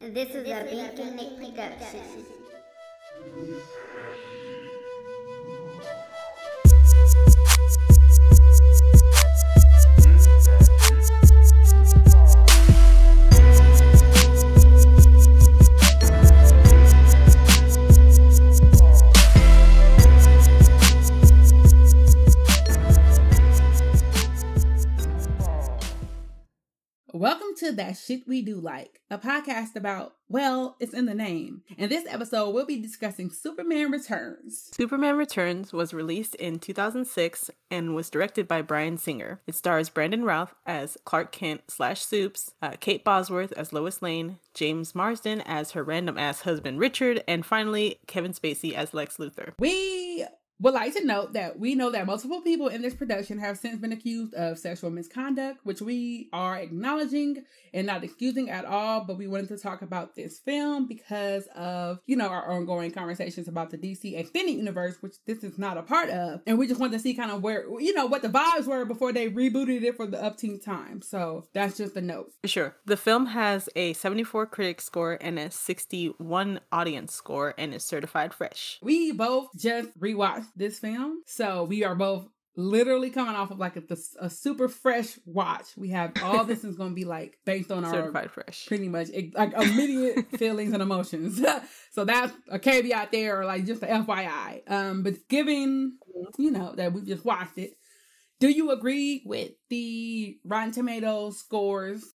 This is a Beacon Nick production. Welcome to That Shit We Do Like, a podcast about, well, it's in the name. In this episode, we'll be discussing Superman Returns. Superman Returns was released in 2006 and was directed by Bryan Singer. It stars Brandon Routh as Clark Kent / Supes, Kate Bosworth as Lois Lane, James Marsden as her random-ass husband Richard, and finally, Kevin Spacey as Lex Luthor. We would like to note that we know that multiple people in this production have since been accused of sexual misconduct, which we are acknowledging and not excusing at all, but we wanted to talk about this film because of, our ongoing conversations about the DC Extended Universe, which this is not a part of, and we just wanted to see kind of where, what the vibes were before they rebooted it for the upteenth time, so that's just a note. For sure. The film has a 74 critic score and a 61 audience score and is certified fresh. We both just rewatched this film, so we are both literally coming off of like a super fresh watch. We have all this is going to be like based on our certified fresh, pretty much like immediate feelings and emotions. So that's a caveat there, or like just a FYI. But given that we just watched it, do you agree with the Rotten Tomatoes scores?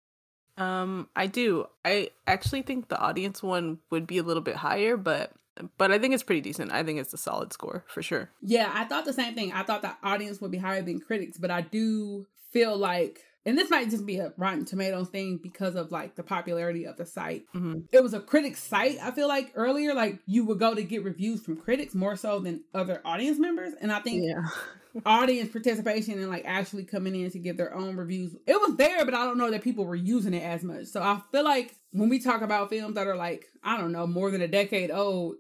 I do. I actually think the audience one would be a little bit higher, but I think it's pretty decent. I think it's a solid score for sure. Yeah, I thought the same thing. I thought the audience would be higher than critics, but I do feel like, and this might just be a Rotten Tomatoes thing because of like the popularity of the site. Mm-hmm. It was a critics site. I feel like earlier, like you would go to get reviews from critics more so than other audience members. And I think audience participation and like actually coming in to give their own reviews, it was there, but I don't know that people were using it as much. So I feel like when we talk about films that are like, I don't know, more than a decade old,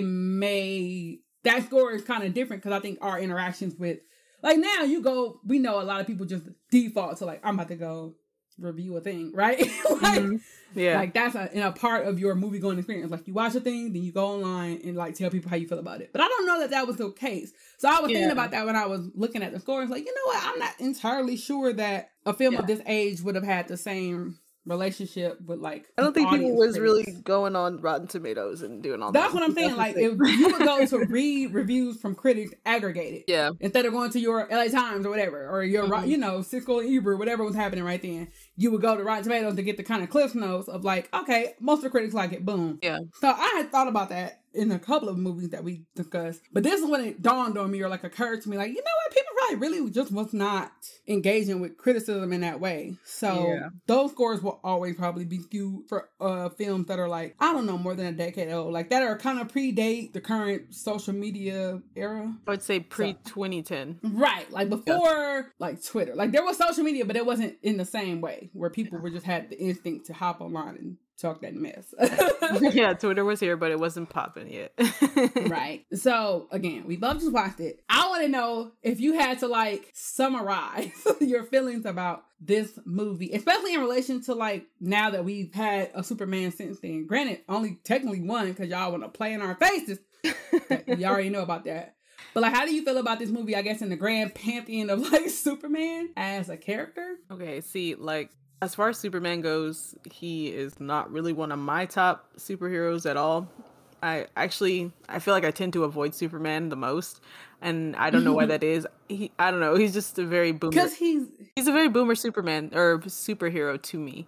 that score is kind of different because I think our interactions with, like now we know a lot of people just default to like, I'm about to go review a thing, right? Like that's a part of your movie going experience. Like you watch a thing, then you go online and like tell people how you feel about it. But I don't know that was the case. So I was thinking about that when I was looking at the scores. Like, you know what? I'm not entirely sure that a film of this age would have had the same relationship with like, I don't think people was really going on Rotten Tomatoes and doing all that. That's what I'm saying. Like if you would go to read reviews from critics aggregated, instead of going to your LA Times or whatever, or your Cisco and Ebert, whatever was happening right then, you would go to Rotten Tomatoes to get the kind of cliff notes of like, okay, most of the critics like it, boom. Yeah. So I had thought about that in a couple of movies that we discussed, but this is when it dawned on me, or like occurred to me, like, you know what, people probably really just was not engaging with criticism in that way. So those scores will always probably be skewed for films that are like, I don't know, more than a decade old, like that are kind of predate the current social media era. I would say pre-2010. Right, like before like Twitter. Like there was social media, but it wasn't in the same way where people were just had the instinct to hop online and talk that mess. Yeah, Twitter was here, but it wasn't popping yet. Right. So again, we both just watched it. I want to know if you had to like summarize your feelings about this movie, especially in relation to like now that we've had a Superman since then. Granted, only technically one because y'all want to play in our faces. You already know about that. But like, how do you feel about this movie, I guess, in the grand pantheon of like Superman as a character? Okay, see, like, as far as Superman goes, he is not really one of my top superheroes at all. I feel like I tend to avoid Superman the most, and I don't know why that is. I don't know. He's just a very boomer. Because he's a very boomer Superman or superhero to me.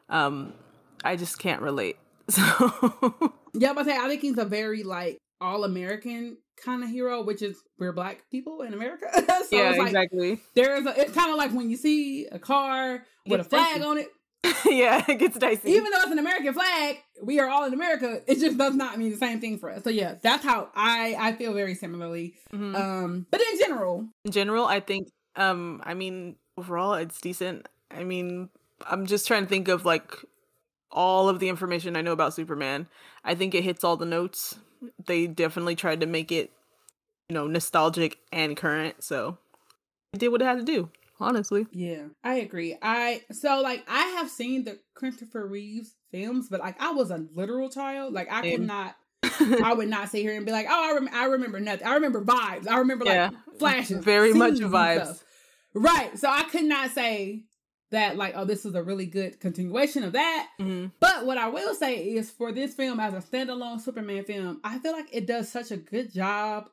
I just can't relate. So yeah, but I think he's a very like all-American kind of hero, which is we're black people in America. So yeah, it's like, exactly. It's kind of like when you see a car with a flag on it. Yeah, it gets dicey. Even though it's an American flag, we are all in America. It just does not mean the same thing for us. So yeah, that's how I feel very similarly. Mm-hmm. But in general, I think, I mean, overall, it's decent. I mean, I'm just trying to think of like all of the information I know about Superman. I think it hits all the notes. They definitely tried to make it, nostalgic and current. So it did what it had to do. Honestly. Yeah, I agree. I have seen the Christopher Reeves films, but like I was a literal child. Like I could not. I would not sit here and be like, oh, I remember nothing. I remember vibes. I remember like flashes, very much vibes. Right. So I could not say that like, oh, this is a really good continuation of that. Mm-hmm. But what I will say is for this film as a standalone Superman film, I feel like it does such a good job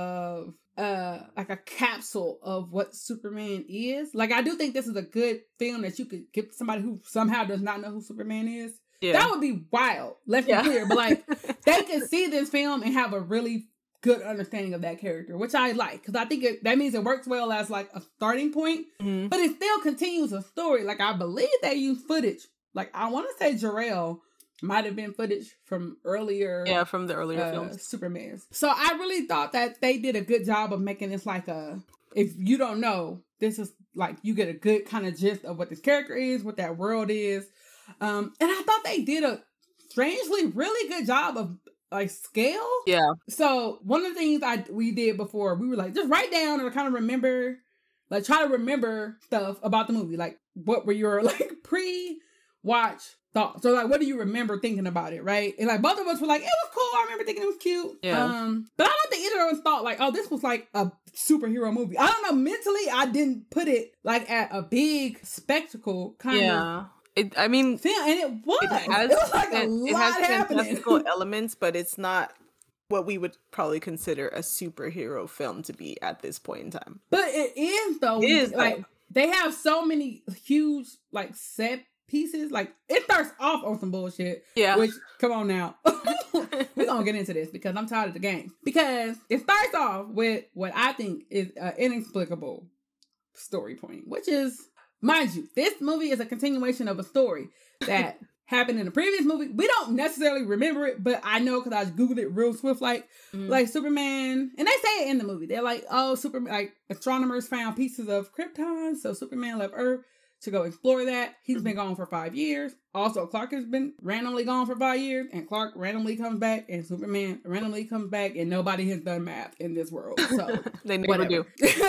of like a capsule of what Superman is. Like I do think this is a good film that you could give somebody who somehow does not know who Superman is. Yeah. That would be wild. Let's be clear. But like they could see this film and have a really good understanding of that character, which I like, because I think that means it works well as like a starting point, but it still continues a story. Like I believe they use footage. Like I want to say Jor-El might have been footage from earlier, from the earlier films, Supermans. So I really thought that they did a good job of making this like if you don't know, this is like you get a good kind of gist of what this character is, what that world is, and I thought they did a strangely really good job of like scale. Yeah. So one of the things we did before, we were like, just write down or kind of remember, like try to remember stuff about the movie. Like what were your like pre-watch thoughts? So like what do you remember thinking about it, right? And like both of us were like, it was cool. I remember thinking it was cute. Yeah. But I don't think either of us thought like, oh, this was like a superhero movie. I don't know, mentally I didn't put it like at a big spectacle kind of. I mean, and it was. It was like a lot it has happening. fantastical elements, but it's not what we would probably consider a superhero film to be at this point in time. But it is though. It is like they have so many huge like set pieces. Like it starts off on some bullshit. Yeah. Which come on now, we're gonna get into this because I'm tired of the game. Because it starts off with what I think is an inexplicable story point, which is. Mind you, this movie is a continuation of a story that happened in the previous movie. We don't necessarily remember it, but I know because I Googled it real swift. Like Superman, and they say it in the movie. They're like, oh, Superman, like astronomers found pieces of Krypton, so Superman left Earth to go explore that. He's been gone for 5 years. Also, Clark has been randomly gone for 5 years, and Clark randomly comes back, and Superman randomly comes back, and nobody has done math in this world. So they never do.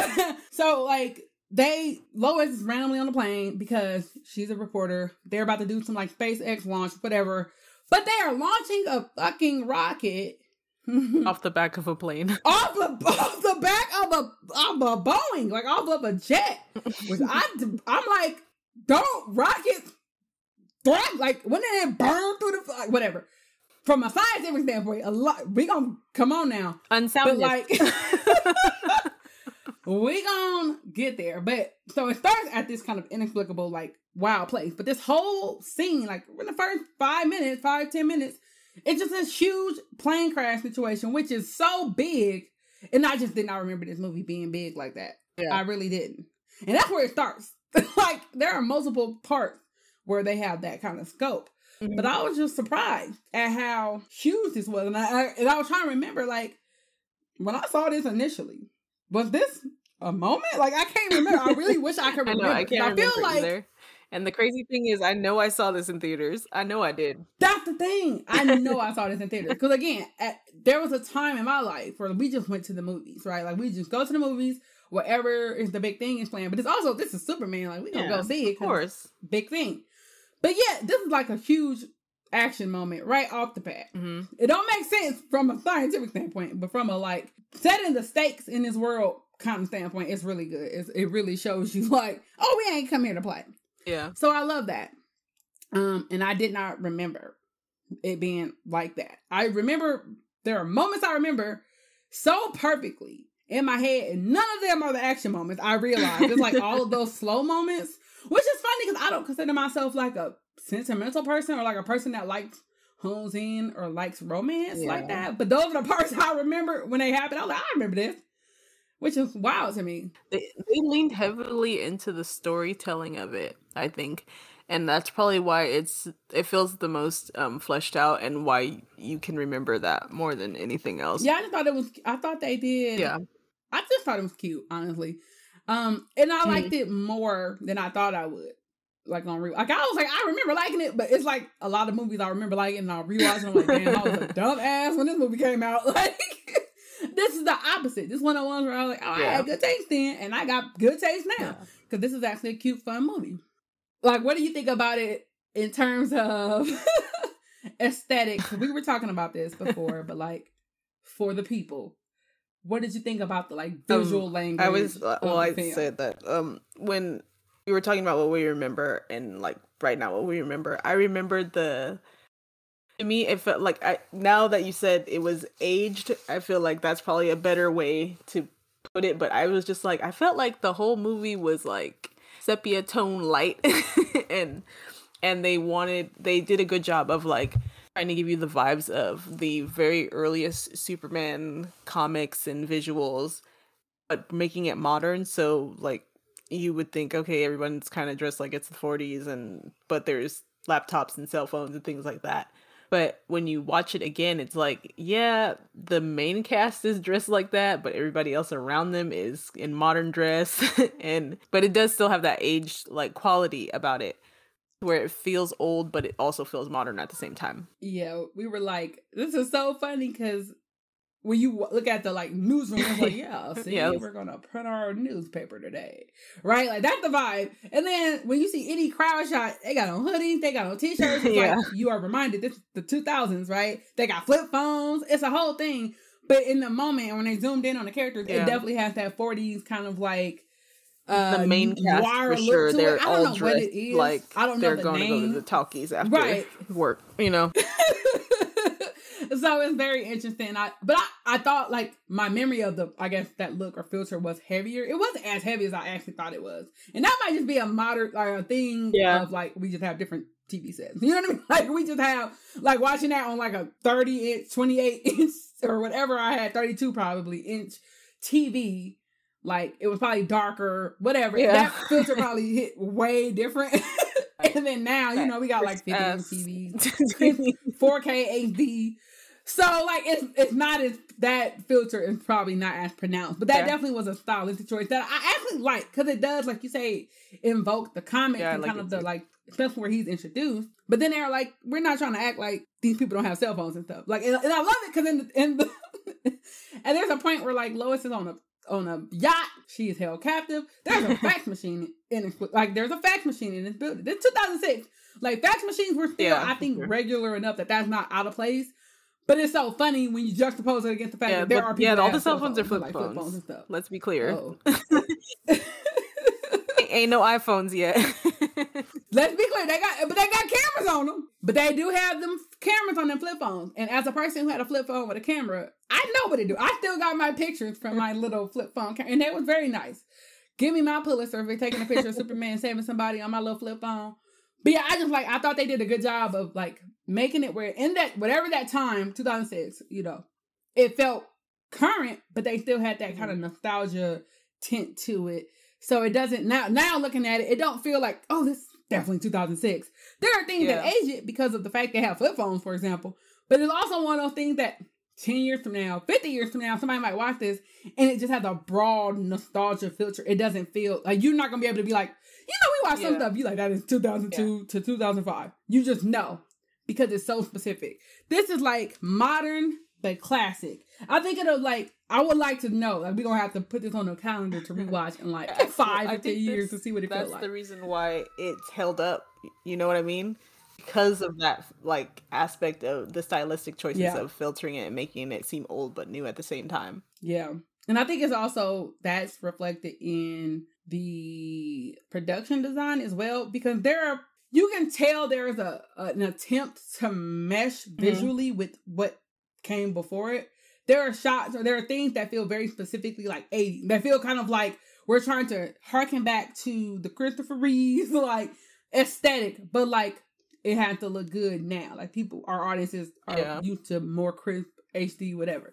So like. Lois is randomly on the plane because she's a reporter. They're about to do some like SpaceX launch, whatever. But they are launching a fucking rocket off the back of a plane. off the back of a Boeing, like off of a jet. Which I'm like, don't rockets like when they burn through the whatever. From a scientific standpoint, a lot we gonna come on now. Unsoundness. But like we gonna get there. But so it starts at this kind of inexplicable, like wild place. But this whole scene, like in the first 5-10 minutes, it's just this huge plane crash situation, which is so big. And I just did not remember this movie being big like that. Yeah. I really didn't. And that's where it starts. Like there are multiple parts where they have that kind of scope. Mm-hmm. But I was just surprised at how huge this was. And I was trying to remember, like, when I saw this initially, was this a moment? Like, I can't remember. I really wish I could remember. I can't remember either. And the crazy thing is, I know I saw this in theaters. I know I did. That's the thing. I know I saw this in theaters. Because, again, there was a time in my life where we just went to the movies, right? Like, we just go to the movies, whatever is the big thing is playing. But it's also, this is Superman. Like, we gonna go see it. Of course. Big thing. But, yeah, this is like a huge action moment right off the bat. Mm-hmm. It don't make sense from a scientific standpoint, but from a, like, setting the stakes in this world kind of standpoint, it's really good. It really shows you, like, oh, we ain't come here to play. Yeah. So I love that. And I did not remember it being like that. I remember, there are moments I remember so perfectly in my head, and none of them are the action moments. I realized it's like all of those slow moments, which is funny because I don't consider myself like a sentimental person or like a person that likes hones in or likes romance like that. But those are the parts I remember when they happened. I was like, I remember this, which is wild to me. They leaned heavily into the storytelling of it, I think. And that's probably why it feels the most fleshed out and why you can remember that more than anything else. Yeah, I thought they did. Yeah. I just thought it was cute, honestly. And I liked it more than I thought I would. Like on like I was like, I remember liking it, but it's like a lot of movies I remember liking and I'll rewatch and I'm like, damn, I was a dumb ass when this movie came out. Like this is the opposite. This one of the ones where I was like, oh, I had good taste then, and I got good taste now. Because this is actually a cute, fun movie. Like, what do you think about it in terms of aesthetics, we were talking about this before, but like for the people, what did you think about the like visual language? I said that when you were talking about what we remember and like right now what we remember, I remembered to me it felt like now that you said it was aged, I feel like that's probably a better way to put it, but I was just like, I felt like the whole movie was like sepia tone light and they did a good job of like trying to give you the vibes of the very earliest Superman comics and visuals, but making it modern. So like you would think, okay, everyone's kind of dressed like it's the 40s, but there's laptops and cell phones and things like that. But when you watch it again, it's like, yeah, the main cast is dressed like that, but everybody else around them is in modern dress. But it does still have that aged like quality about it, where it feels old, but it also feels modern at the same time. Yeah, we were like, this is so funny because when you look at the like newsroom, it's like, yeah, see, we're gonna print our newspaper today, right? Like that's the vibe. And then when you see any crowd shot, they got on hoodies, they got on t-shirts. It's like you are reminded this is the 2000s, right? They got flip phones. It's a whole thing. But in the moment when they zoomed in on the characters, it definitely has that 40s kind of like the main cast for sure. They're all dressed like I don't know they're going to go to the talkies after work, you know. So it's very interesting. I thought like my memory of that look or filter was heavier. It wasn't as heavy as I actually thought it was, and that might just be a modern like a thing of like we just have different TV sets. You know what I mean? Like we just have like watching that on like a 30-inch, 28-inch or whatever I had, 32 probably inch TV. Like it was probably darker, whatever. That filter probably hit way different. And then now, you know, we got like 50-inch TVs, 4K HD. So like it's not as that filter is probably not as pronounced, but that definitely was a stylistic choice that I actually like because it does, like you say, invoke the comics and kind of the like, especially where he's introduced. But then they're like, we're not trying to act like these people don't have cell phones and stuff. Like, and I love it because and there's a point where like Lois is on a yacht, she is held captive. There's a fax machine there's a fax machine in this building. This 2006. Like fax machines were still, I think, regular enough that that's not out of place. But it's so funny when you juxtapose it against the fact that there are people. Yeah, all the cell phones are flip phones and stuff. Let's be clear. Oh. Ain't no iPhones yet. Let's be clear. They got cameras on them. But they do have them cameras on them flip phones. And as a person who had a flip phone with a camera, I know what to do. I still got my pictures from my little flip phone camera, and that was very nice. Give me my Pulitzer for taking a picture of Superman saving somebody on my little flip phone. But yeah, I thought they did a good job of like making it where in that, whatever that time, 2006, you know, it felt current, but they still had that kind of nostalgia tint to it. So it doesn't, now looking at it, it don't feel like, oh, this is definitely 2006. There are things that age it because of the fact they have flip phones, for example. But it's also one of those things that 10 years from now, 50 years from now, somebody might watch this and it just has a broad nostalgia filter. It doesn't feel like you're not going to be able to be like, you know, we watch some stuff, you like, that is 2002 to 2005. You just know because it's so specific. This is like modern, but classic. I think it'll like, I would like to know, like, we're going to have to put this on the calendar to rewatch in like 5 to 10 years to see what it feels like. That's the reason why it's held up. You know what I mean? Because of that, like, aspect of the stylistic choices of filtering it and making it seem old but new at the same time. Yeah. And I think it's also, that's reflected in the production design as well, because you can tell there is an attempt to mesh visually with what came before it. There are shots or there are things that feel very specifically like 80s. That feel kind of like we're trying to harken back to the Christopher Reeves like aesthetic, but like it has to look good now. Like our audiences are used to more crisp HD, whatever.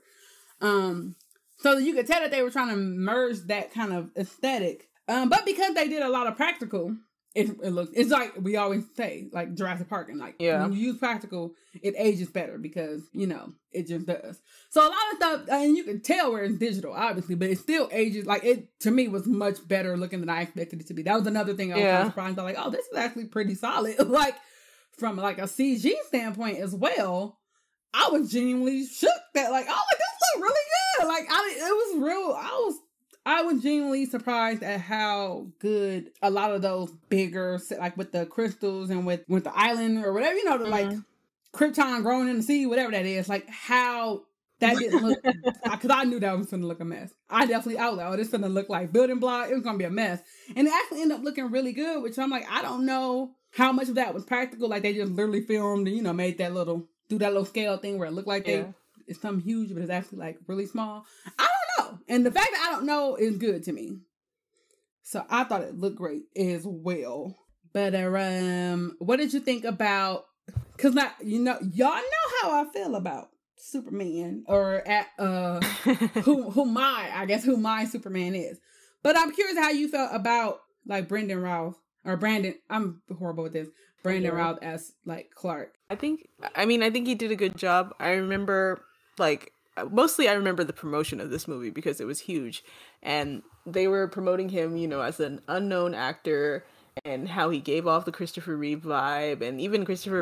So you could tell that they were trying to merge that kind of aesthetic. But because they did a lot of practical, it's like we always say, like Jurassic Park, and like when you use practical, it ages better because, you know, it just does. So a lot of stuff, and you can tell where it's digital, obviously, but it still ages, like it, to me, was much better looking than I expected it to be. That was another thing I was kind of surprised by, like, oh, this is actually pretty solid. Like, from like a CG standpoint as well, I was genuinely shook that like, oh, like, this looked really good. Like, it was real, I was genuinely surprised at how good a lot of those bigger, like with the crystals and with the island or whatever, you know, the like Krypton growing in the sea, whatever that is, like how that didn't look, because I knew that was going to look a mess. I was like, oh, this is going to look like building block. It was going to be a mess. And it actually ended up looking really good, which I'm like, I don't know how much of that was practical. Like they just literally filmed and, you know, made that do that little scale thing where it looked like it's something huge, but it's actually like really small. I don't know. And the fact that I don't know is good to me. So I thought it looked great as well. But what did you think about, because now, you know, y'all know how I feel about Superman, or at who my Superman is. But I'm curious how you felt about like Brandon Routh. I'm horrible with this. Brandon Routh as like Clark. I think he did a good job. I remember mostly I remember the promotion of this movie because it was huge, and they were promoting him, you know, as an unknown actor, and how he gave off the Christopher Reeve vibe, and even Christopher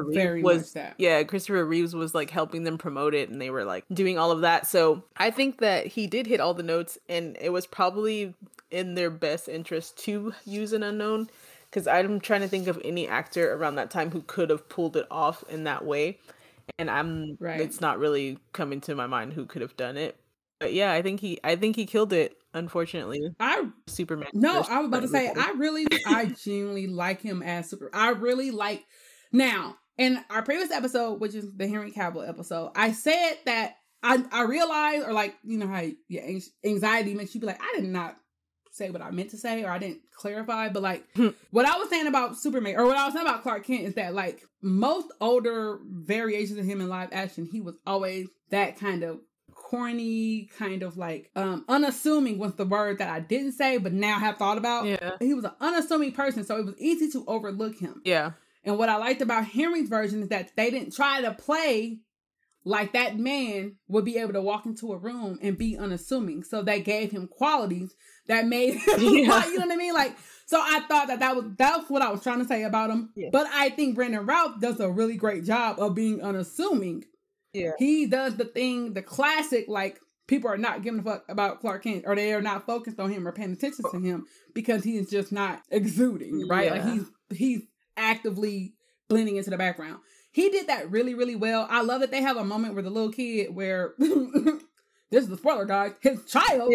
Reeves was like helping them promote it, and they were like doing all of that. So I think that he did hit all the notes, and it was probably in their best interest to use an unknown, because I'm trying to think of any actor around that time who could have pulled it off in that way, and it's not really coming to my mind who could have done it. But yeah, I think he killed it. Unfortunately, Superman. No, I was about to say I genuinely like him as Superman. I really like. Now, in our previous episode, which is the Henry Cavill episode, I said that I realized, or like, you know how anxiety makes you be like, I did not say what I meant to say, or I didn't clarify. But like what I was saying about Superman, or what I was saying about Clark Kent, is that like most older variations of him in live action, he was always that kind of corny, kind of like unassuming was the word that I didn't say but now have thought about. He was an unassuming person, so it was easy to overlook him. And what I liked about Henry's version is that they didn't try to play like that man would be able to walk into a room and be unassuming, so they gave him qualities that made him you know what I mean? Like, so I thought that's what I was trying to say about him. But I think Brandon Routh does a really great job of being unassuming. He does the classic, like, people are not giving a fuck about Clark Kent, or they are not focused on him or paying attention to him because he is just not exuding, right? Like he's actively blending into the background. He did that really, really well. I love that they have a moment where the little kid, where this is the spoiler, guys, his child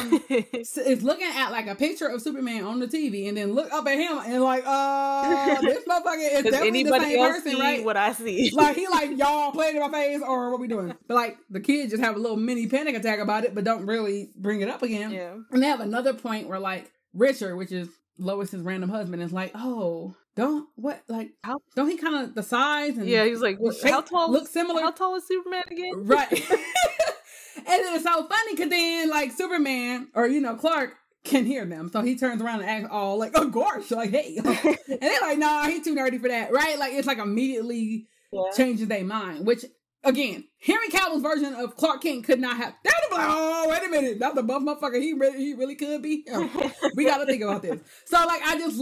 is looking at like a picture of Superman on the TV, and then look up at him and like, this motherfucker is definitely the same person, right? What I see, like he like, y'all playing in my face, or what we doing? But like the kids just have a little mini panic attack about it, but don't really bring it up again. And they have another point where like Richard, which is Lois's random husband, is like, don't he kind of the size and he's like, how tall looks similar? How tall is Superman again? Right. And it's so funny because then like Superman, or you know, Clark can hear them, so he turns around and acts all like, oh gosh, like, hey, and they're like, nah, he's too nerdy for that, right? Like it's like immediately changes their mind. Which again, Henry Cavill's version of Clark Kent could not have. They're like, oh, wait a minute, that's the buff motherfucker. He really could be. We got to think about this. So like,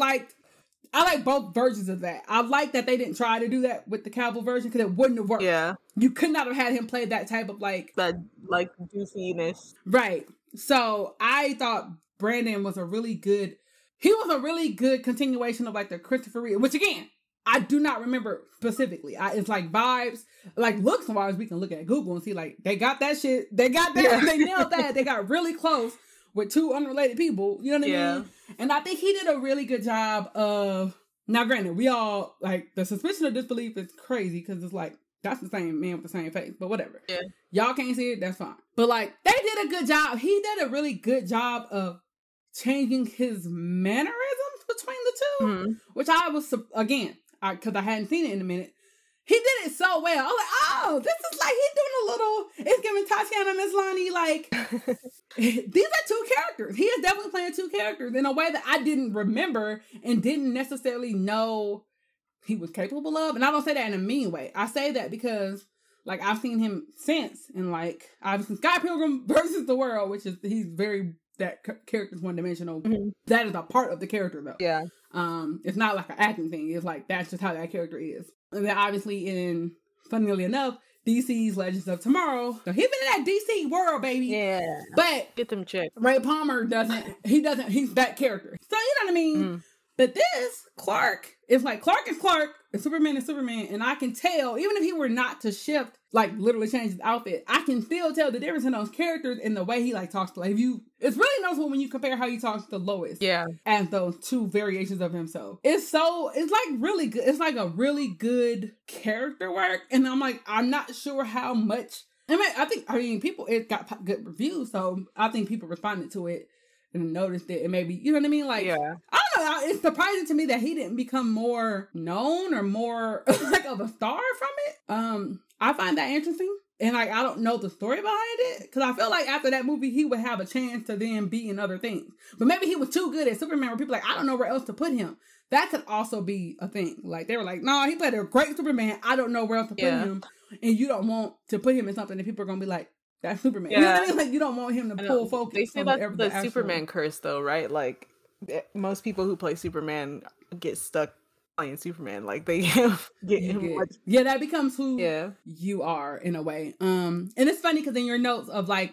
I like both versions of that. I like that they didn't try to do that with the Cavill version because it wouldn't have worked. You could not have had him play that type of like goofiness. Right. So I thought Brandon was a really good continuation of like the Christopher Reeve, which again, I do not remember specifically. It's like vibes, like looks wise, we can look at Google and see like they got that shit. They got that. They nailed that. They got really close with two unrelated people, you know what I mean? And I think he did a really good job of, now granted, we all, like, the suspension of disbelief is crazy, because it's like, that's the same man with the same face, but whatever. Y'all can't see it, that's fine. But like, they did a good job. He did a really good job of changing his mannerisms between the two, which I was, again, because I hadn't seen it in a minute. He did it so well. I was like, oh, this is like, he's doing a little, it's giving Tatiana Maslany, like, these are two characters. He is definitely playing two characters in a way that I didn't remember and didn't necessarily know he was capable of. And I don't say that in a mean way. I say that because, like, I've seen him since, and like, I've seen Scott Pilgrim versus the World, which is, he's very, that character's one-dimensional. That is a part of the character, though. It's not like an acting thing. It's like, that's just how that character is. And then obviously funnily enough, DC's Legends of Tomorrow. So he's been in that DC world, baby. Yeah. But get them checked. Ray Palmer he's that character. So you know what I mean? But this Clark is like Clark is Clark and Superman is Superman. And I can tell, even if he were not to shift, like literally change his outfit, I can still tell the difference in those characters and the way he like talks to like it's really noticeable when you compare how he talks to Lois. Yeah. As those two variations of himself. It's like really good. It's like a really good character work. And I'm like, I'm not sure how much. I mean, people, it got good reviews. So I think people responded to it and noticed it. And maybe, you know what I mean? Like, yeah. I don't know. It's surprising to me that he didn't become more known or more like of a star from it. I find that interesting. And like, I don't know the story behind it. Because I feel like after that movie, he would have a chance to then be in other things. But maybe he was too good at Superman where people like, I don't know where else to put him. That could also be a thing. Like, they were like, no, he played a great Superman. I don't know where else to put him. And you don't want to put him in something that people are going to be like, that's Superman. Yeah. You know what I mean? Like, you don't want him to pull focus. They say that's the Superman curse, though, right? Like, most people who play Superman get stuck playing Superman. Like, they get him. Yeah, that becomes who you are in a way. And it's funny because in your notes of like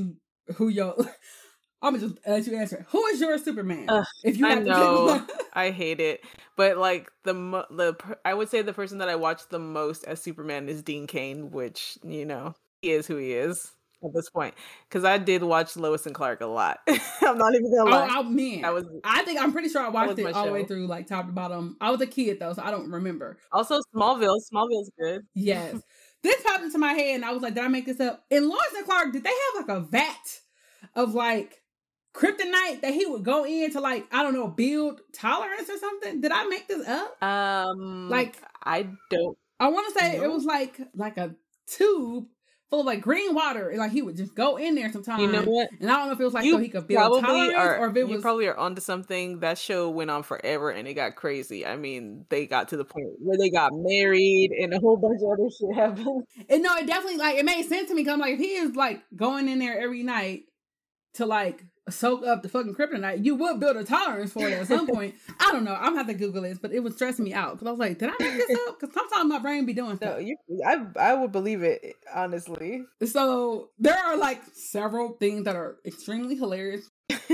I'm gonna just let you answer. Who is your Superman? If you have to pick one. I hate it, but like I would say the person that I watch the most as Superman is Dean Cain, which he is who he is at this point. Because I did watch Lois and Clark a lot. I'm not even gonna lie. Oh man, I'm pretty sure I watched it all the way through, like top to bottom. I was a kid though, so I don't remember. Also, Smallville's good. Yes, this popped into my head, and I was like, did I make this up? In Lois and Clark, did they have like a vat of like kryptonite that he would go in to like, I don't know, build tolerance or something? Did I make this up? Like I don't. I want to say it was like a tube full of like green water, and like he would just go in there sometimes. You know what? And I don't know if it was like so he could build tolerance or if it was. You probably are onto something. That show went on forever and it got crazy. I mean, they got to the point where they got married and a whole bunch of other shit happened. And no, it definitely like it made sense to me because I'm like, if he is like going in there every night to like soak up the fucking kryptonite, you would build a tolerance for it at some point. I don't know. I'm gonna have to Google this, but it was stressing me out because I was like, did I make this up? Because sometimes my brain be doing stuff. No, I would believe it, honestly. So there are like several things that are extremely hilarious.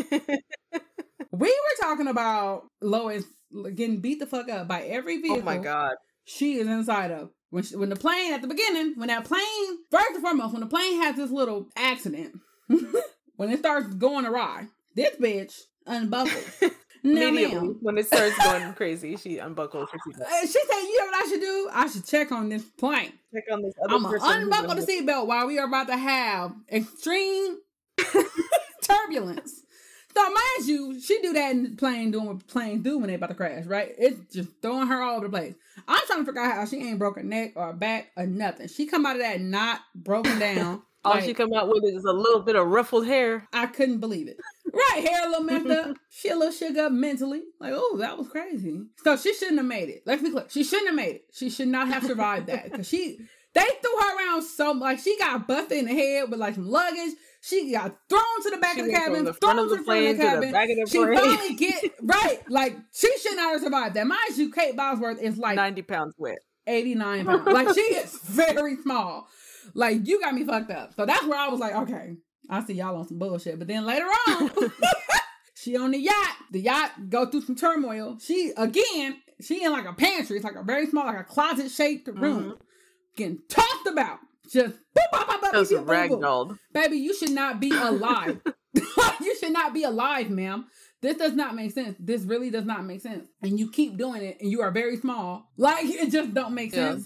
We were talking about Lois getting beat the fuck up by every vehicle. Oh my god, she is inside of. When the plane at the beginning, when that plane, first and foremost, when the plane has this little accident. When it starts going awry, this bitch unbuckles. Immediately, when it starts going crazy, she unbuckles her seatbelt. She said, you know what I should do? I should check on this plane. Check on this other person. I'm going to unbuckle the seatbelt while we are about to have extreme turbulence. So mind you, she do that in the plane doing what planes do when they about to crash, right? It's just throwing her all over the place. I'm trying to figure out how she ain't broke her neck or back or nothing. She come out of that not broken down. All she come out with is a little bit of ruffled hair. I couldn't believe it. Right, hair a little messed up. She a little shook up mentally. Like, oh, that was crazy. So she shouldn't have made it. Let's be clear. She shouldn't have made it. She should not have survived that. Because they threw her around so like she got busted in the head with like some luggage. She got thrown to the back of the cabin, thrown to the front of the cabin. She finally get right. Like she should not have survived that. Mind you, Kate Bosworth is like 90 pounds wet. 89 pounds. Like she is very small. Like, you got me fucked up. So that's where I was like, okay, I see y'all on some bullshit. But then later on, she on the yacht. The yacht go through some turmoil. She in like a pantry. It's like a very small, like a closet-shaped room. Getting tossed about. Just boop, boop, boop, boop, that was ragdolled. Baby, you should not be alive. You should not be alive, ma'am. This does not make sense. This really does not make sense. And you keep doing it, and you are very small. Like, it just don't make sense.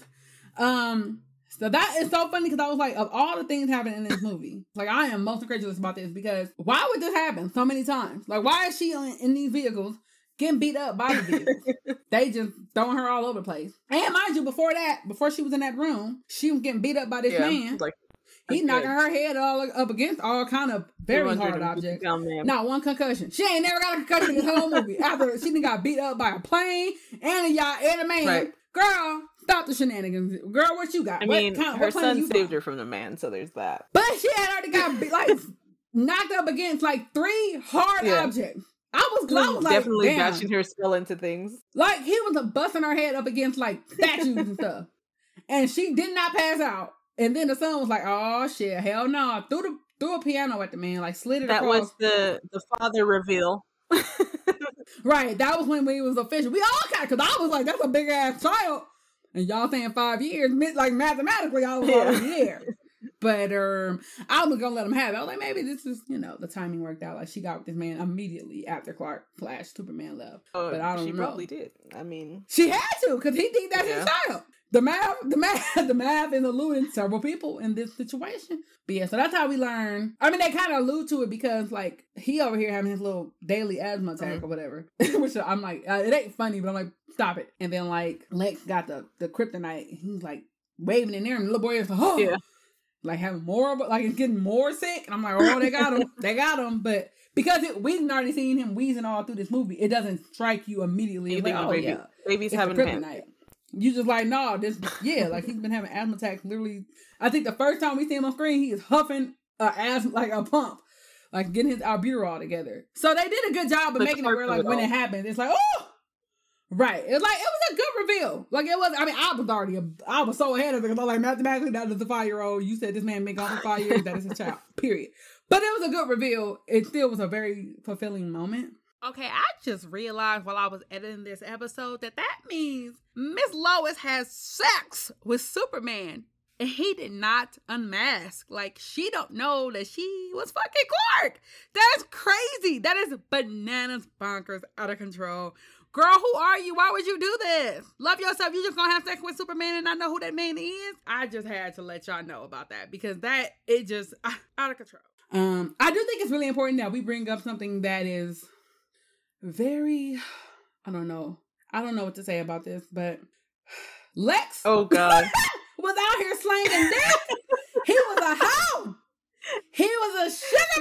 So that is so funny because I was like, of all the things happening in this movie, like I am most incredulous about this because why would this happen so many times? Like why is she in these vehicles getting beat up by the vehicles? They just throwing her all over the place. And mind you, before she was in that room, she was getting beat up by this man. Like, he knocking her head all up against all kind of very hard objects. Not one concussion. She ain't never got a concussion in this whole movie. After she got beat up by a plane and a yacht and a man. Right. Girl, stop the shenanigans. Girl, what you got? I mean, her son saved her from the man, so there's that. But she had already got like knocked up against like 3 hard objects. I was like, definitely damn. bashing her skull into things. Like he was busting her head up against like statues and stuff. And she did not pass out. And then the son was like, oh shit, hell no. Threw a piano at the man, like slid it That across. was the father reveal. Right, that was when we was official. We all kind of, because I was like, that's a big ass child. And y'all saying 5 years, like mathematically, I was already there. But I was gonna let him have it. I was like, maybe this is, the timing worked out. Like she got with this man immediately after Clark Flash Superman left. But I don't know. She probably did. I mean, she had to, because he think that's his child. The math is eluding several people in this situation. But yeah, so that's how we learn. I mean, they kind of allude to it because, like, he over here having his little daily asthma attack or whatever. Which I'm like, it ain't funny, but I'm like, stop it. And then, like, Lex got the kryptonite. He was, like, waving in there, and the little boy was like, oh. Yeah. Like, having more, like, it's getting more sick. And I'm like, oh, they got him. They got him. But because we've already seen him wheezing all through this movie, it doesn't strike you immediately. You think, like, yeah. Baby's having kryptonite. You just like, no, like he's been having asthma attacks. Literally, I think the first time we see him on screen, he is huffing asthma like a pump, like getting his albuterol together. So they did a good job of making it where, like, when it happens, it's like, oh, right. It's like, it was a good reveal. Like, it was. I mean, I was so ahead of it because I'm like, mathematically, that is a 5-year-old. You said this man been gone for 5 years. That is a child. Period. But it was a good reveal. It still was a very fulfilling moment. Okay, I just realized while I was editing this episode that means Miss Lois has sex with Superman and he did not unmask. Like, she don't know that she was fucking Clark. That's crazy. That is bananas, bonkers, out of control. Girl, who are you? Why would you do this? Love yourself. You just gonna have sex with Superman and not know who that man is? I just had to let y'all know about that because it just out of control. I do think it's really important that we bring up something that is very, I don't know what to say about this, but Lex, oh god, was out here slanging dick. He was a hoe. He was a sugar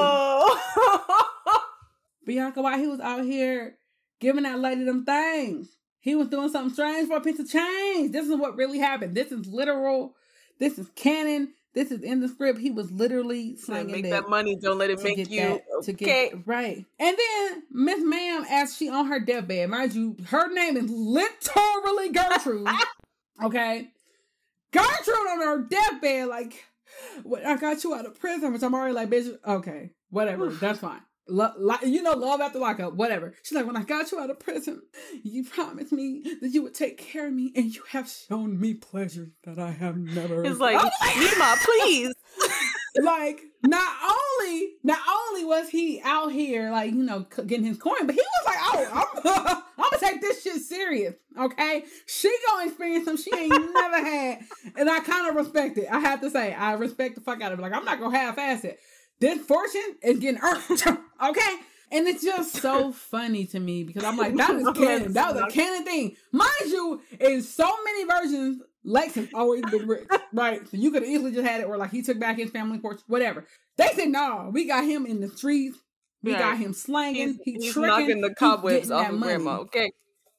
baby. Bianca, why he was out here giving that lady them things? He was doing something strange for a piece of change. This is what really happened. This is literal. This is canon. This is in the script. He was literally slanging make that money. Don't let it make you okay. Right. And then Miss Ma'am, as she on her deathbed, mind you, her name is literally Gertrude. Okay, Gertrude on her deathbed, like, I got you out of prison, which I'm already like, bitch. Okay, whatever, that's fine. Love after lockup, whatever. She's like, when I got you out of prison, you promised me that you would take care of me, and you have shown me pleasure that I have never. It's like, Nima, please. Like, not only was he out here, like, getting his coin, but he was like, oh, I'm gonna take this shit serious, okay? She gonna experience something she ain't never had, and I kind of respect it. I have to say, I respect the fuck out of it. Like, I'm not gonna half-ass it. This fortune is getting earned, okay? And it's just so funny to me because I'm like, that is canon. That was a canon thing. Mind you, in so many versions, Lex has always been rich, right? So you could have easily just had it where, like, he took back his family fortune, whatever. They said, no, we got him in the streets. We got him slanging. He's tricking. Knocking the cobwebs off of grandma, okay?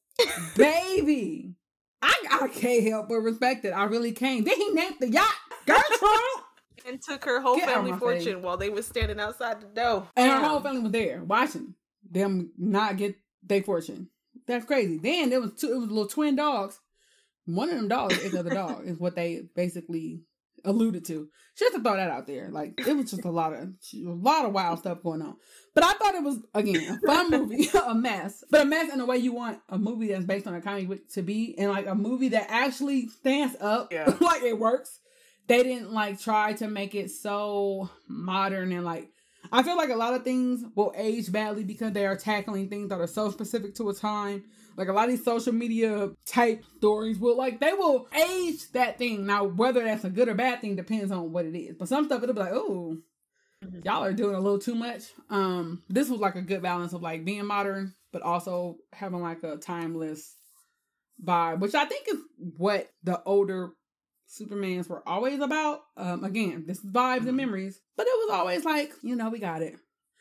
Baby, I can't help but respect it. I really can't. Then he named the yacht Gertrude. And took her whole family fortune while they was standing outside the door. And her whole family was there watching them not get their fortune. That's crazy. Then it was little twin dogs. One of them dogs is the other dog, is what they basically alluded to. Just to throw that out there. Like, it was just a lot of wild stuff going on. But I thought it was, again, a fun movie, a mess. But a mess in the way you want a movie that's based on a comic book to be, and like a movie that actually stands up, like it works. They didn't, like, try to make it so modern and, like, I feel like a lot of things will age badly because they are tackling things that are so specific to a time. Like, a lot of these social media type stories they will age that thing. Now, whether that's a good or bad thing depends on what it is. But some stuff, it'll be like, oh, y'all are doing a little too much. This was, like, a good balance of, like, being modern, but also having, like, a timeless vibe, which I think is what the older Supermans were always about. Again, this is vibes and memories, but it was always like, we got it.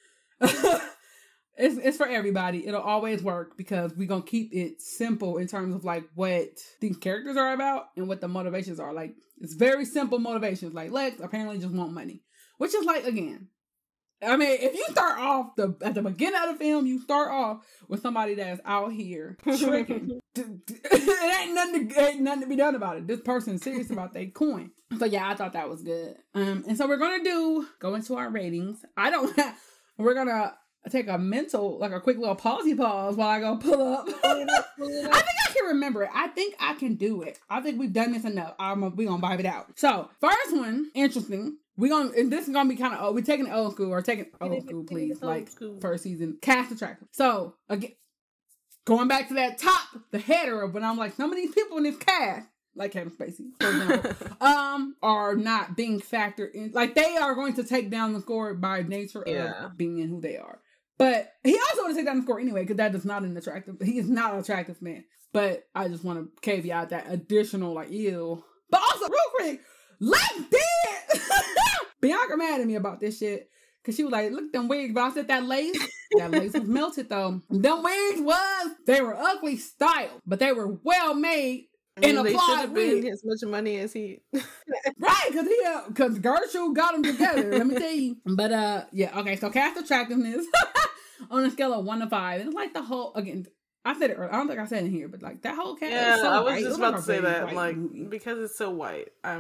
It's for everybody. It'll always work because we're gonna keep it simple in terms of like what these characters are about and what the motivations are. Like, it's very simple motivations. Like, Lex apparently just want money, which is like, again, I mean, if you start off at the beginning of the film, you start off with somebody that's out here tricking. It ain't nothing to be done about it. This person's serious about their coin. So yeah, I thought that was good. And so we're gonna go into our ratings. We're gonna take a quick little pause while I go pull up. I think I can remember it. I think I can do it. I think we've done this enough. We gonna vibe it out. So first one, interesting. This is gonna be kind of we're taking old school please, like school. First season cast attraction. So again, going back to that top, the header of when I'm like, some of these people in this cast, like Kevin Spacey, for example, are not being factored in. Like they are going to take down the score by nature of being in who they are. But he also want to take down the score anyway, because that is not he is not an attractive man. But I just want to caveat that additional, like, ew. But also, real quick, let's did Bianca mad at me about this shit. Because she was like, look, them wigs. But I said that lace was melted, though. Them wigs they were ugly style, but they were well made. And they should have been as much money as he. Right, because Gertrude got them together. Let me tell you. But yeah, okay. So cast attractiveness on a scale of 1 to 5, and it's like the whole again. I said it earlier. I don't think I said it here, but like that whole cast. Yeah, so I was white. just about to say that, like movie. Because it's so white. I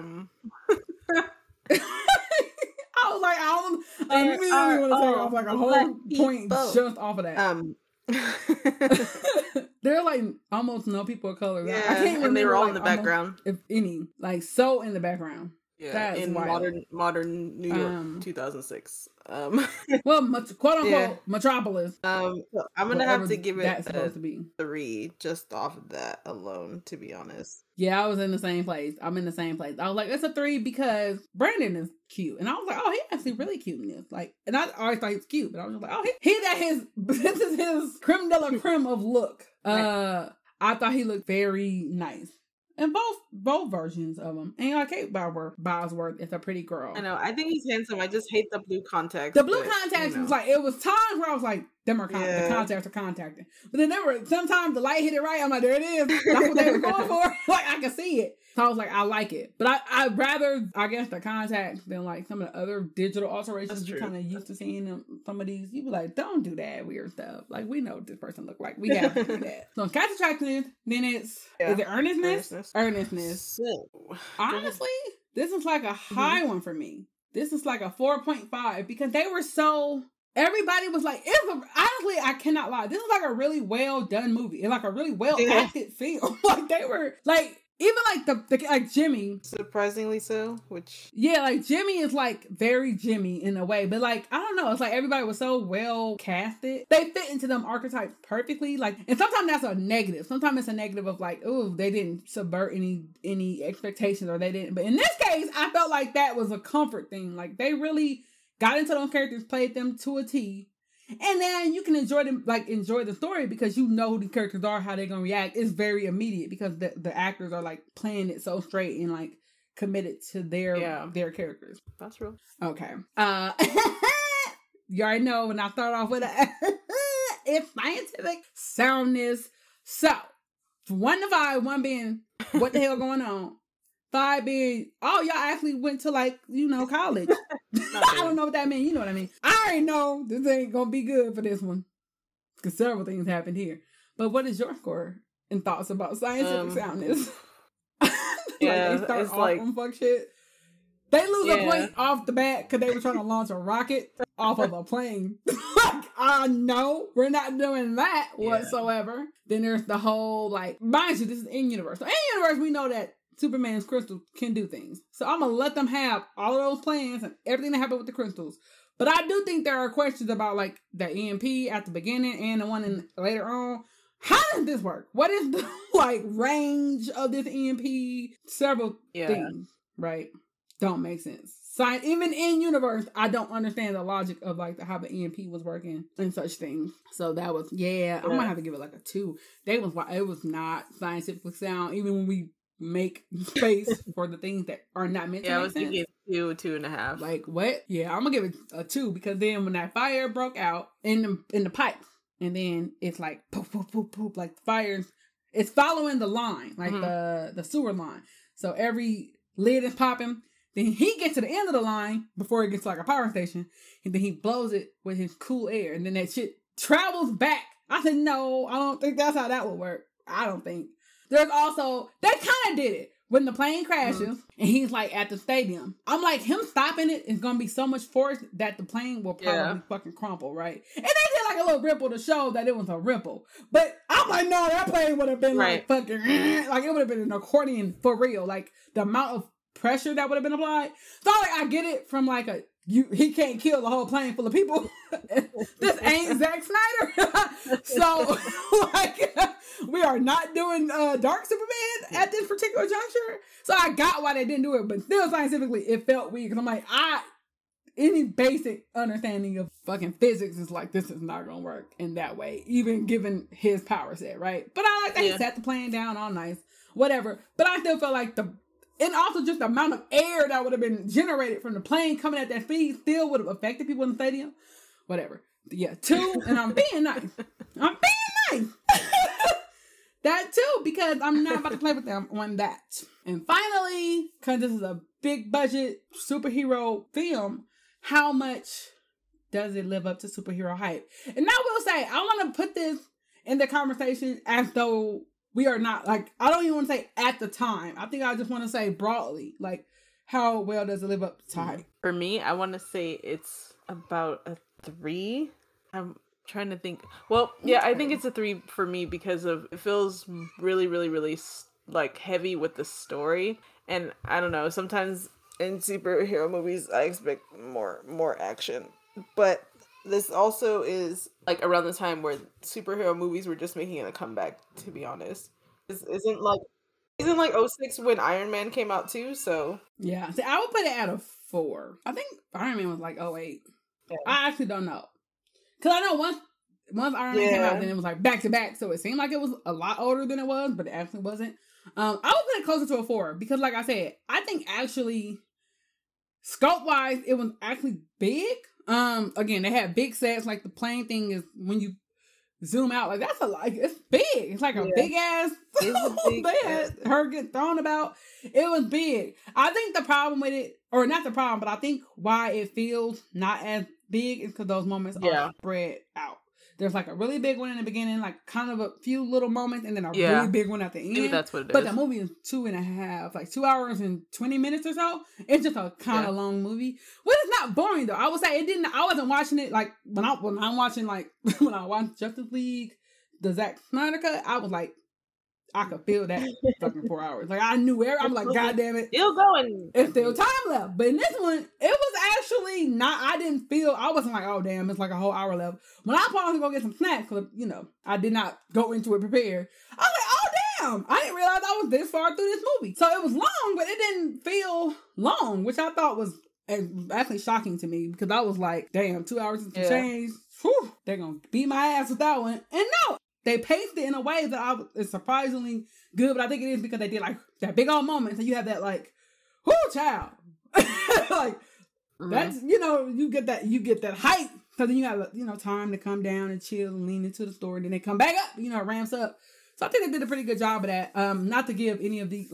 was like, I immediately want to take off like a whole point just off of that. There are like almost no people of color. Yeah, I can't remember, and they were all like, in the background, if any, like so in the background. Yeah, that's in wild. modern New York, 2006. Well, quote unquote Metropolis. So I'm gonna have to give it that's supposed to be 3 just off of that alone. To be honest, yeah, I was in the same place. I'm in the same place. I was like, it's a 3 because Brandon is cute, and I was like, oh, he's actually really cute in this. Like, and I always thought he was cute, but I was just like, oh, this is his creme de la creme of look. I thought he looked very nice. And both versions of him. And like Kate Bosworth is a pretty girl. I know. I think he's handsome. I just hate the blue contacts. The blue contacts was like, it was times where I was like, the contacts are contacting. But then sometimes the light hit it right. I'm like, there it is. That's what they were going for. Like, I can see it. So I was like, I like it. But I'd rather, I guess, the contacts than like some of the other digital alterations you kind of used to seeing in some of these. You be like, don't do that weird stuff. Like, we know what this person look like. We have to do that. So cast attractiveness, then is it earnestness? Earnestness. So, honestly, this is like a high one for me. This is like a 4.5 because they were so... Everybody was like, honestly, I cannot lie. This is like a really well done movie. It's like a really well acted film. Like they were like, even like the like Jimmy. Surprisingly so, like Jimmy is like very Jimmy in a way. But like, I don't know. It's like everybody was so well casted. They fit into them archetypes perfectly. Like, and sometimes that's a negative. Sometimes it's a negative of like, oh, they didn't subvert any expectations or they didn't. But in this case, I felt like that was a comfort thing. Like they really got into those characters, played them to a T, and then you can enjoy the story because you know who the characters are, how they're gonna react. It's very immediate because the actors are like playing it so straight and like committed to their characters. That's real. Okay. You already know when I start off with it's scientific soundness. So, from 1 to 5, 1 being what the hell going on. 5 being, y'all actually went to like, college. I don't know what that means. You know what I mean? I already know this ain't gonna be good for this one. Because several things happened here. But what is your score and thoughts about scientific soundness? Yeah, they start it's off like on fuck shit. They lose a point off the bat because they were trying to launch a rocket off of a plane. Like, no, we're not doing that whatsoever. Then there's the whole, like, mind you, this is in universe. So in universe, we know that Superman's crystals can do things. So I'm going to let them have all of those plans and everything that happened with the crystals. But I do think there are questions about like the EMP at the beginning and the one later on. How does this work? What is the like range of this EMP? Several things, right? Don't make sense. Even in universe, I don't understand the logic of like how the EMP was working and such things. So that was I might have to give it like a 2. It was not scientifically sound, even when we make space for the things that are not meant to make sense. Yeah, I was thinking 2.5. Like what? Yeah, I'm gonna give it a 2 because then when that fire broke out in the pipes, and then it's like poof poof poof poof, like the fires, it's following the line, like the sewer line. So every lid is popping. Then he gets to the end of the line before it gets to like a power station, and then he blows it with his cool air, and then that shit travels back. I said, no, I don't think that's how that would work. I don't think. There's also, they kind of did it when the plane crashes and he's like at the stadium. I'm like, him stopping it is going to be so much force that the plane will probably fucking crumple, right? And they did like a little ripple to show that it was a ripple. But I'm like, no, that plane would have been like fucking, like it would have been an accordion for real. Like the amount of pressure that would have been applied. So like, I get it from like he can't kill the whole plane full of people. This ain't Zack Snyder. So like, we are not doing Dark Superman at this particular juncture. So I got why they didn't do it, but still scientifically it felt weird. Cause I'm like, any basic understanding of fucking physics is like, this is not gonna work in that way, even given his power set, right? But I like that he sat the plane down all nice, whatever. But I still felt like and also just the amount of air that would have been generated from the plane coming at that speed still would have affected people in the stadium. Whatever. Yeah, 2, and I'm being nice. I'm being nice. That too, because I'm not about to play with them on that. And finally, because this is a big budget superhero film, how much does it live up to superhero hype? And I will say, I want to put this in the conversation as though we are not, like, I don't even want to say at the time. I think I just want to say broadly, like, how well does it live up to hype? For me, I want to say it's about a 3. I'm trying to think. Well, yeah, I think it's a 3 for me because of it feels really, really, really like heavy with the story. And I don't know, sometimes in superhero movies, I expect more action. But this also is like around the time where superhero movies were just making a comeback, to be honest. Isn't like 06 when Iron Man came out too, so yeah. See, I would put it at a 4. I think Iron Man was like 08. Yeah. I actually don't know. Cause I know once Iron Man came out, then it was like back to back, so it seemed like it was a lot older than it was, but it actually wasn't. I would put it closer to a 4 because, like I said, I think actually scope wise, it was actually big. Again, they had big sets. Like the plane thing is when you zoom out, like that's it's big. It's like a big ass. They had her get thrown about. It was big. I think the problem with it, or not the problem, but I think why it feels not as big is because those moments are spread out. There's like a really big one in the beginning, like kind of a few little moments, and then a really big one at the end. Maybe that's what it is. But the movie is 2.5, like 2 hours and 20 minutes or so. It's just a kind of long movie. Well, it's not boring though. I would say I wasn't watching it like when I'm watching like when I watched Justice League, the Zack Snyder cut. I was like, I could feel that fucking 4 hours. Like I knew I'm like, God damn it. Still going. It's still time left. But in this one, it was actually not, I wasn't like, oh damn, it's like a whole hour left. When I paused to go get some snacks, because, I did not go into it prepared. I was like, oh damn, I didn't realize I was this far through this movie. So it was long, but it didn't feel long, which I thought was actually shocking to me because I was like, damn, 2 hours and some change. Whew, they're going to beat my ass with that one. And no, they paced it in a way that is surprisingly good, but I think it is because they did like that big old moment. So you have that like, whoo, child. Like, that's, you get that hype. So then you have, time to come down and chill and lean into the story. Then they come back up, it ramps up. So I think they did a pretty good job of that. Not to give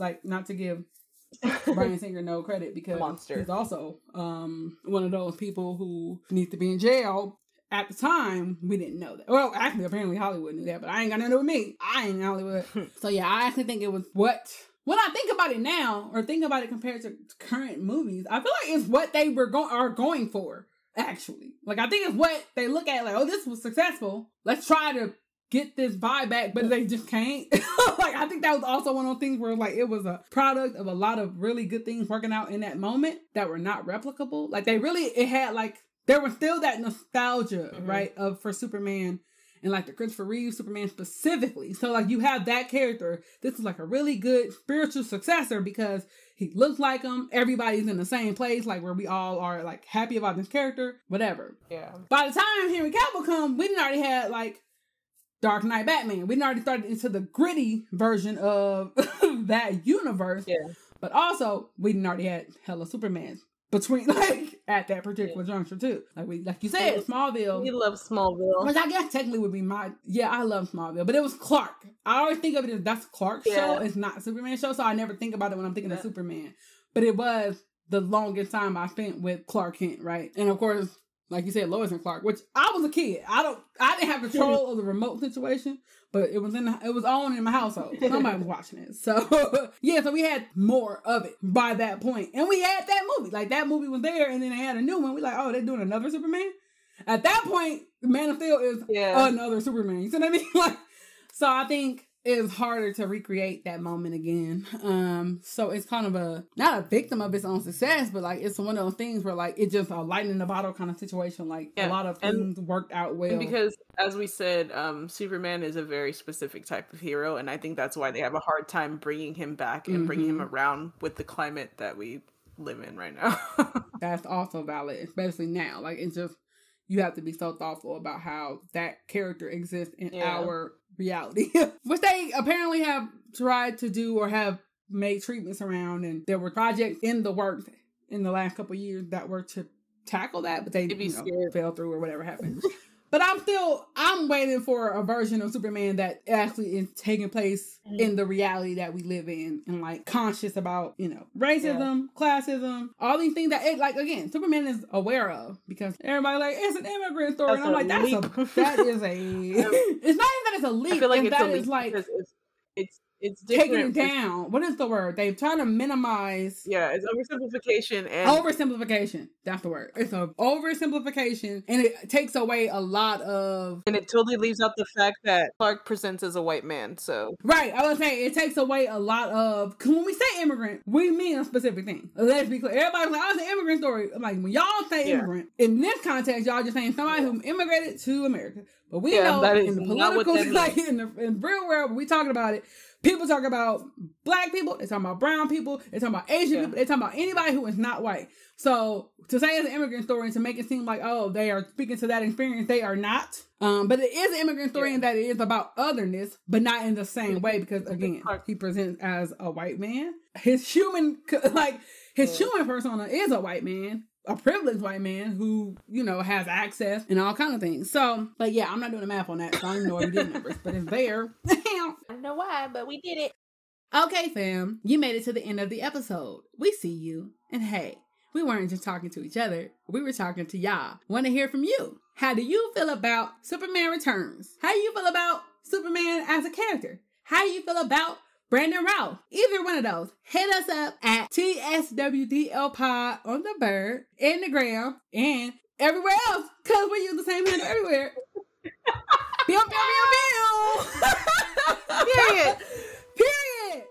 Bryan Singer no credit because he's also one of those people who needs to be in jail. At the time, we didn't know that. Well, actually, apparently Hollywood knew that, but I ain't got nothing to do with me. I ain't in Hollywood. So yeah, I actually think it was when I think about it now, or think about it compared to current movies, I feel like it's what they are going for, actually. Like, I think it's what they look at, like, oh, this was successful. Let's try to get this vibe back, but they just can't. Like, I think that was also one of those things where, like, it was a product of a lot of really good things working out in that moment that were not replicable. Like, there was still that nostalgia, right, for Superman and like the Christopher Reeve Superman specifically. So like you have that character. This is like a really good spiritual successor because he looks like him. Everybody's in the same place, like where we all are like happy about this character, whatever. Yeah. By the time Henry Cavill come, we didn't already had like Dark Knight Batman. We didn't already started into the gritty version of that universe. Yeah. But also we didn't already had hella Supermans. Between like at that particular juncture too, like you said, Smallville. We love Smallville, which I guess technically would be I love Smallville, but it was Clark. I always think of it as that's Clark's show. It's not Superman's show, so I never think about it when I'm thinking of Superman. But it was the longest time I spent with Clark Kent, right? And of course, like you said, Lois and Clark, which I was a kid. I didn't have control of the remote situation, but it was on in my household. Somebody was watching it. So yeah, so we had more of it by that point. And we had that movie. Like that movie was there, and then they had a new one. We like, oh, they're doing another Superman? At that point, Man of Steel is another Superman. You see what I mean? Like, so I think it's harder to recreate that moment again. So it's kind of not a victim of its own success, but like it's one of those things where like it's just a lightning in the bottle kind of situation. Like a lot of things worked out well. Because as we said, Superman is a very specific type of hero, and I think that's why they have a hard time bringing him back and bringing him around with the climate that we live in right now. That's also valid, especially now. Like it's just, you have to be so thoughtful about how that character exists in our reality, which they apparently have tried to do or have made treatments around. And there were projects in the works in the last couple of years that were to tackle that, but they fell through or whatever happened. But I'm waiting for a version of Superman that actually is taking place in the reality that we live in and like conscious about, racism, classism, all these things that again, Superman is aware of, because everybody like, it's an immigrant story. And I'm like, that is it's not even that it's a leap. I feel like it's a leap, like, it's different. Taking it down. What is the word? They're trying to minimize. Yeah, it's oversimplification. Oversimplification. That's the word. It's an oversimplification, and it takes away a lot of. And it totally leaves out the fact that Clark presents as a white man. So right, I was saying it takes away a lot of. Cause when we say immigrant, we mean a specific thing. Let's be clear. Everybody's like, "Oh, it's an immigrant story." I'm like, when y'all say immigrant in this context, y'all just saying somebody who immigrated to America. But we know that in the political, like in the real world, when we talking about it. People talk about black people, they talking about brown people, they talking about Asian people, they talking about anybody who is not white. So to say it's an immigrant story and to make it seem like, oh, they are speaking to that experience, they are not. But it is an immigrant story in that it is about otherness, but not in the same way, because again, he presents as a white man. His human persona is a white man. A privileged white man who, has access and all kind of things. So, but yeah, I'm not doing the math on that, so I don't even know why we did numbers, but it's there. I don't know why, but we did it. Okay, fam, you made it to the end of the episode. We see you, and hey, we weren't just talking to each other, we were talking to y'all. Want to hear from you. How do you feel about Superman Returns? How do you feel about Superman as a character? How do you feel about Brandon Routh? Either one of those. Hit us up at TSWDL Pod on the Bird, Instagram, and everywhere else, because we use the same handle everywhere. Pew, pew, pew, pew. Period. Period.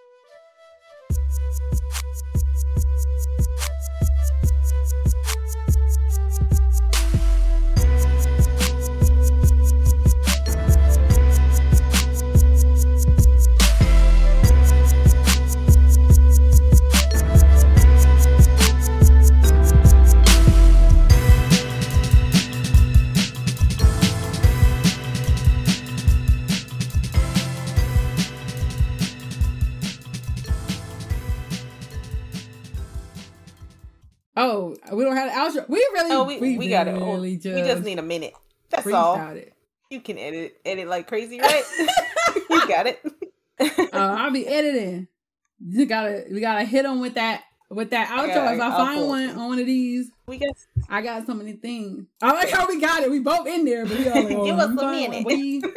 Oh, we don't have an outro. We got it. We just need a minute. That's all. It. You can edit like crazy, right? You got it. I'll be editing. We gotta hit them with that outro. If I find one on one of these, I got so many things. I like how we got it. We both in there, but we all like, give us a minute.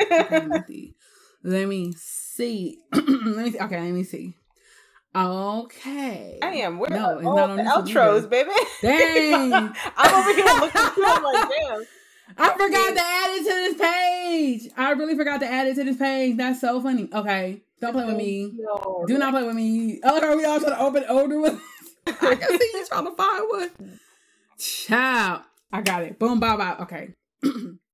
Let me see. Okay, let me see. Okay. Damn, where are all the outros, baby? Dang. I'm over here looking through. I'm like, damn. I forgot to add it to this page. I really forgot to add it to this page. That's so funny. Okay. Don't play with me. No. Do not play with me. Oh, are we all trying to open older ones? I can see you trying to find one. Ciao. I got it. Boom, bye, bye. Okay.